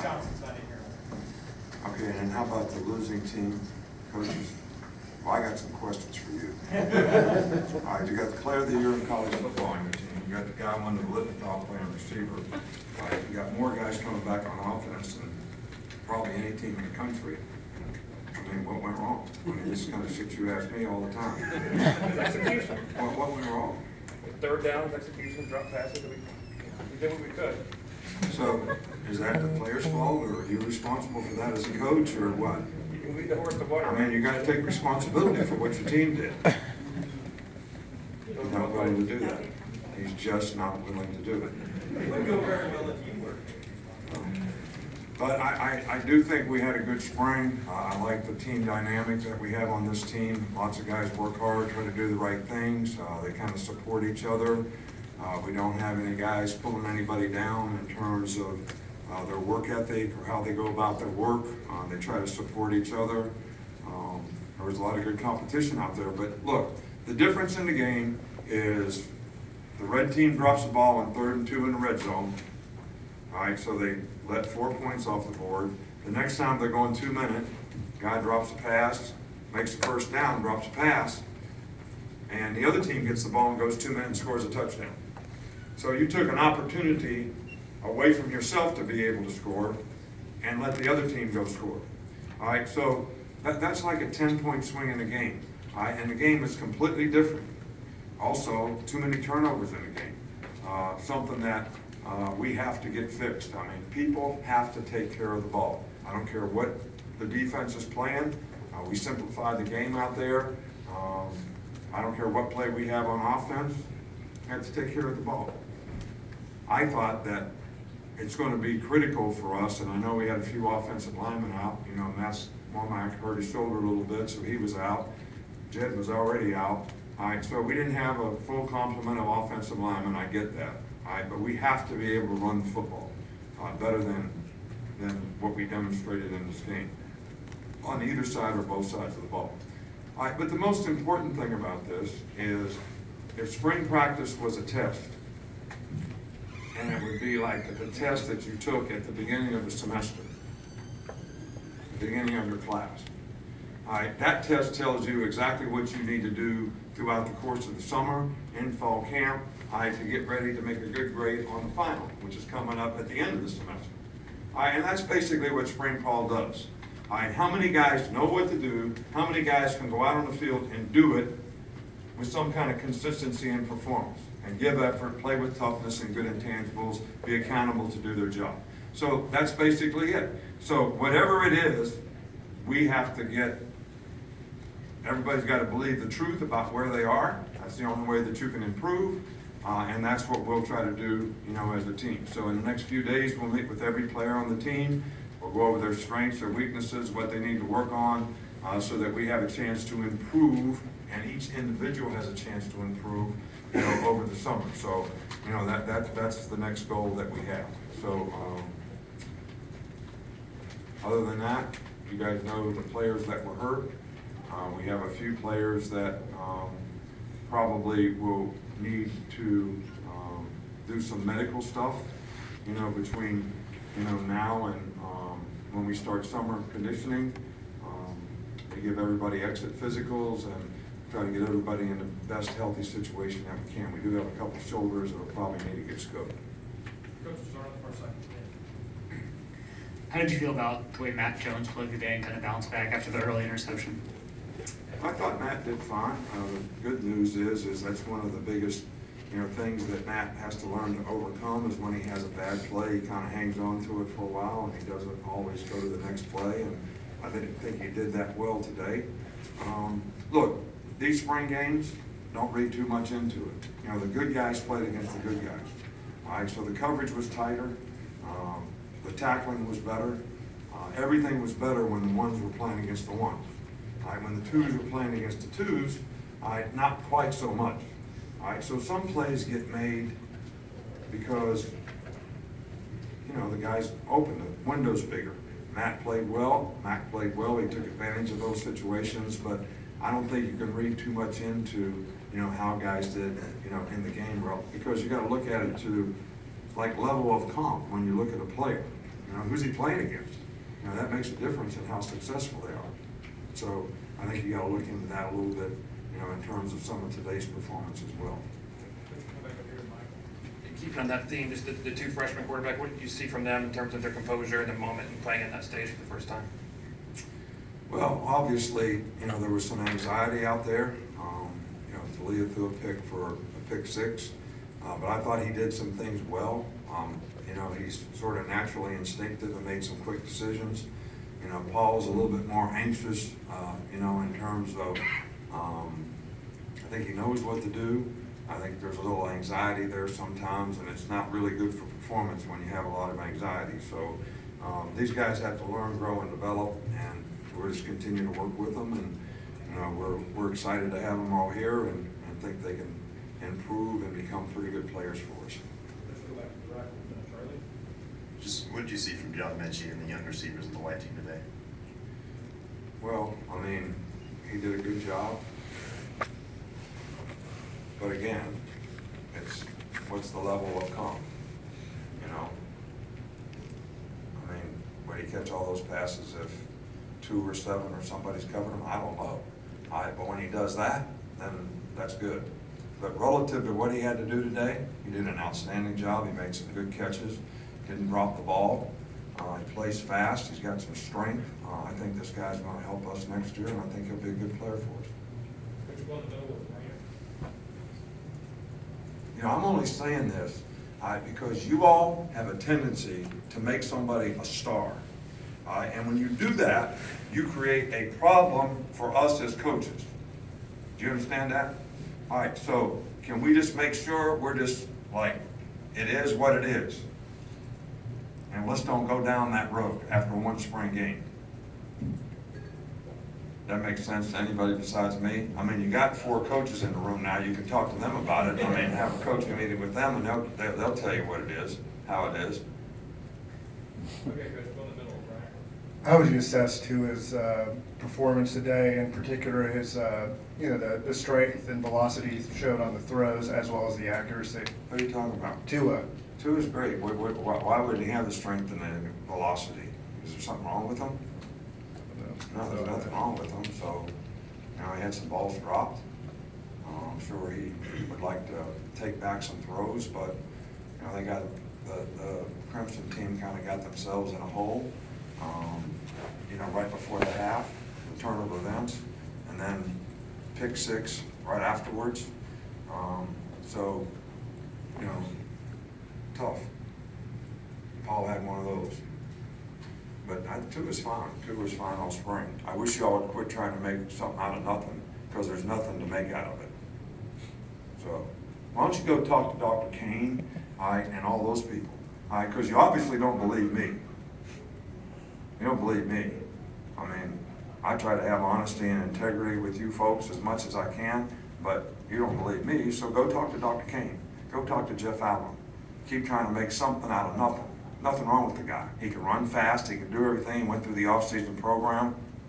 Johnson's not in here. Okay, and how about the losing team coaches? Well, I got some questions for you. All right, you got the player of the year in college football on your team. You got the guy who won the Lippincott playing receiver. All right, you got more guys coming back on offense than probably any team in the country. I mean, what went wrong? I mean, this is kind of shit you ask me all the time. Execution. What went wrong? Third downs, execution, drop passes. We did what we could. So, is that the player's fault, or are you responsible for that as a coach, or what? You can lead the horse to water. I mean, you got to take responsibility for what your team did. He's not willing to do that. He's just not willing to do it. It would go very well if you were. But I do think we had a good spring. I like the team dynamic that we have on this team. Lots of guys work hard, try to do the right things. They kind of support each other. We don't have any guys pulling anybody down in terms of their work ethic or how they go about their work. They try to support each other. There was a lot of good competition out there. But look, the difference in the game is the red team drops the ball on 3rd and 2 in the red zone. All right, so they let 4 points off the board. The next time they're going 2 minutes, guy drops a pass, makes the first down, drops a pass, and the other team gets the ball and goes 2 minutes and scores a touchdown. So you took an opportunity away from yourself to be able to score and let the other team go score. All right, so that's like a 10-point swing in the game. All right, and the game is completely different. Also, too many turnovers in the game. Something that we have to get fixed. I mean, people have to take care of the ball. I don't care what the defense is playing. We simplify the game out there. I don't care what play we have on offense. We have to take care of the ball. I thought that it's going to be critical for us, and I know we had a few offensive linemen out. You know, Matt's Womack hurt his shoulder a little bit, so he was out. Jed was already out. All right, so we didn't have a full complement of offensive linemen. I get that. All right, but we have to be able to run the football better than what we demonstrated in this game on either side or both sides of the ball. All right, but the most important thing about this is if spring practice was a test, and it would be like the test that you took at the beginning of the semester, the beginning of your class. All right, that test tells you exactly what you need to do throughout the course of the summer, in fall camp, to get ready to make a good grade on the final, which is coming up at the end of the semester. All right, and that's basically what spring ball does. All right, how many guys know what to do? How many guys can go out on the field and do it with some kind of consistency in performance and give effort, play with toughness and good intangibles, be accountable to do their job. So that's basically it. So whatever it is, we have to get, everybody's got to believe the truth about where they are. That's the only way that you can improve. And that's what we'll try to do, you know, as a team. So in the next few days, we'll meet with every player on the team. We'll go over their strengths, their weaknesses, what they need to work on, so that we have a chance to improve, and each individual has a chance to improve, you know, over the summer. So, you know, that's the next goal that we have. So, other than that, you guys know the players that were hurt. We have a few players that probably will need to do some medical stuff, you know, between, you know, now and when we start summer conditioning. We give everybody exit physicals and try to get everybody in the best healthy situation that we can. We do have a couple shoulders that will probably need to get scoped. Coach, start on the far side. How did you feel about the way Matt Jones played today and kind of bounced back after the early interception? I thought Matt did fine. The good news is that's one of the biggest, you know, things that Matt has to learn to overcome is when he has a bad play, he kind of hangs on to it for a while and he doesn't always go to the next play. And I didn't think he did that well today. Look, these spring games, don't read too much into it. You know, the good guys played against the good guys. All right, so the coverage was tighter. The tackling was better. Everything was better when the ones were playing against the ones. All right, when the twos were playing against the twos, not quite so much. All right, so some plays get made because, you know, the guy's open, the window's bigger. Matt played well, Mac played well, he took advantage of those situations, but I don't think you can read too much into, you know, how guys did, you know, in the game, because you got to look at it to like level of comp when you look at a player. You know, who's he playing against? You know, that makes a difference in how successful they are. So I think you gotta look into that a little bit, you know, in terms of some of today's performance as well. Come back up here, Mike. Keeping on that theme, just the two freshman quarterback, what did you see from them in terms of their composure in the moment and playing in that stage for the first time? Well, obviously, you know, there was some anxiety out there. You know, Talia threw a pick for a pick six, but I thought he did some things well. You know, he's sort of naturally instinctive and made some quick decisions. You know, Paul's a little bit more anxious, you know, in terms of, I think he knows what to do. I think there's a little anxiety there sometimes, and it's not really good for performance when you have a lot of anxiety. So these guys have to learn, grow, and develop, and we'll just continue to work with them. And you know, we're excited to have them all here, and think they can improve and become pretty good players for us. Let's go back to the right, Charlie. Just what did you see from John Mechie and the young receivers in the white team today? Well, I mean, he did a good job. But again, it's what's the level of comp, you know? I mean, would he catch all those passes if 2 or 7 or somebody's covering him? I don't know. But when he does that, then that's good. But relative to what he had to do today, he did an outstanding job. He made some good catches, didn't drop the ball. He plays fast. He's got some strength. I think this guy's going to help us next year, and I think he'll be a good player for us. Could you go in the middle with Ryan? You know, I'm only saying this because you all have a tendency to make somebody a star. And when you do that, you create a problem for us as coaches. Do you understand that? All right, so can we just make sure we're just like, it is what it is? And let's don't go down that road after one spring game. That makes sense to anybody besides me? I mean, you got 4 coaches in the room now. You can talk to them about it. I mean, have a coaching meeting with them, and they'll tell you what it is, how it is. Okay, Coach, go in the middle, Ryan. How would you assess to his performance today, in particular his, you know, the strength and velocity he showed on the throws as well as the accuracy? What are you talking about? Tua. Tua is great. Why wouldn't he have the strength and the velocity? Is there something wrong with him? No, there's nothing wrong with him. So, you know, he had some balls dropped. I'm sure he would like to take back some throws, but you know, they got the Crimson team kind of got themselves in a hole. You know, right before the half, the turnover events, and then pick 6 right afterwards. So, you know, tough. Paul had one of those. But Tua's fine. Tua's fine all spring. I wish y'all would quit trying to make something out of nothing, because there's nothing to make out of it. So, why don't you go talk to Dr. Kane, and all those people, because you obviously don't believe me. You don't believe me. I mean, I try to have honesty and integrity with you folks as much as I can, but you don't believe me, so go talk to Dr. Kane. Go talk to Jeff Allen. Keep trying to make something out of nothing. Nothing wrong with the guy. He can run fast, he can do everything, he went through the off-season program.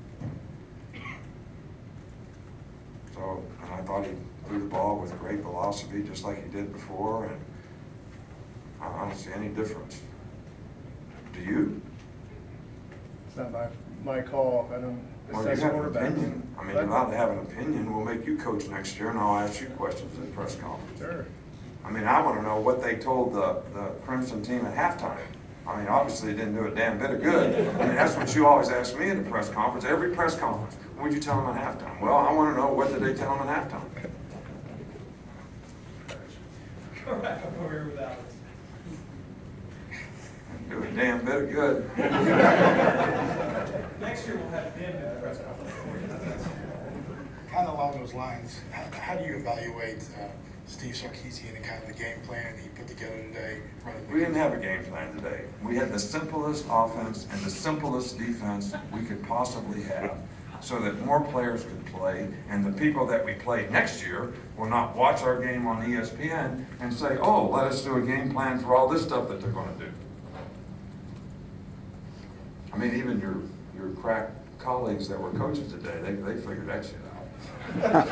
So, and I thought he threw the ball with great velocity, just like he did before, and I don't see any difference. Do you? It's not my call. I don't Well, you assess have an quarterbacks. opinion. I mean, you're allowed to have an opinion. We'll make you coach next year, and I'll ask you questions in the press conference. Sure. I mean, I want to know what they told the Crimson team at halftime. I mean, obviously, they didn't do a damn bit of good. I mean, that's what you always ask me in the press conference, every press conference. What would you tell them at halftime? Well, I want to know, what did they tell them at halftime? Go back up over here with Alex. Do a damn bit of good. Next year we'll have them in the press conference for you. Kind of along those lines, how do you evaluate Steve Sarkisian and kind of the game plan he put together today? We didn't have a game plan today. We had the simplest offense and the simplest defense we could possibly have, so that more players could play, and the people that we play next year will not watch our game on ESPN and say, oh, let us do a game plan for all this stuff that they're going to do. I mean, even your crack colleagues that were coaches today, they figured that shit out.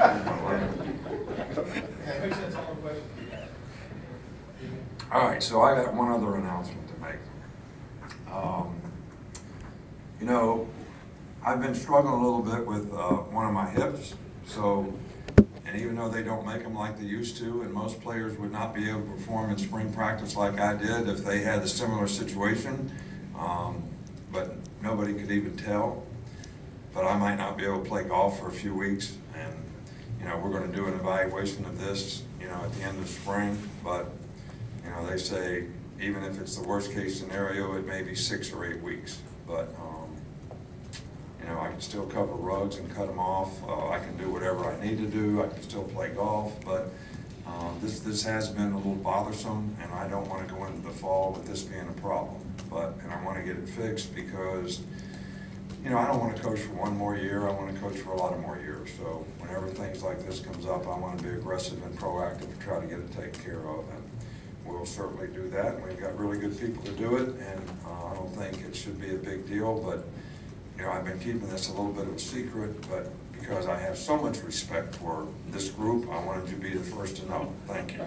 Coach, that's all the questions we have. All right, so I got one other announcement to make. You know, I've been struggling a little bit with one of my hips, so, and even though they don't make them like they used to, and most players would not be able to perform in spring practice like I did if they had a similar situation, but nobody could even tell. But I might not be able to play golf for a few weeks, and, you know, we're going to do an evaluation of this, you know, at the end of spring, but, you know, they say even if it's the worst case scenario, it may be 6 or 8 weeks, but, you know, I can still cover rugs and cut them off. I can do whatever I need to do. I can still play golf, but this has been a little bothersome, and I don't want to go into the fall with this being a problem. And I want to get it fixed because, you know, I don't want to coach for one more year. I want to coach for a lot of more years. So whenever things like this comes up, I want to be aggressive and proactive to try to get it taken care of. And we'll certainly do that. We've got really good people to do it, and I don't think it should be a big deal, but you know, I've been keeping this a little bit of a secret, but because I have so much respect for this group, I wanted you to be the first to know. Thank you.